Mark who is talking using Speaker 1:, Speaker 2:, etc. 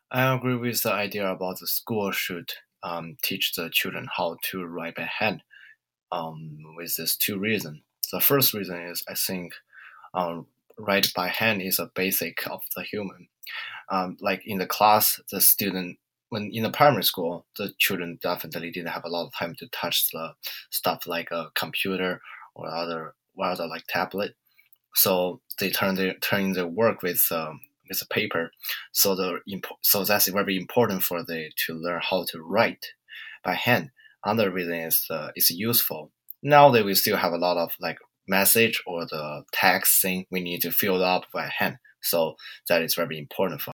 Speaker 1: I agree with the idea about the school should teach the children how to write by hand. With these two reasons. The first reason is I think um, write by hand is a basic of the human. Like in the class, the student when in the primary school, the children definitely didn't have a lot of time to touch the stuff like a computer or other like tablet. So they turn their work with a paper. So that's very important for they to learn how to write by hand. Another reason is it's useful. Now they will still have a lot of like message or the text thing we need to fill up by hand. So that is very important for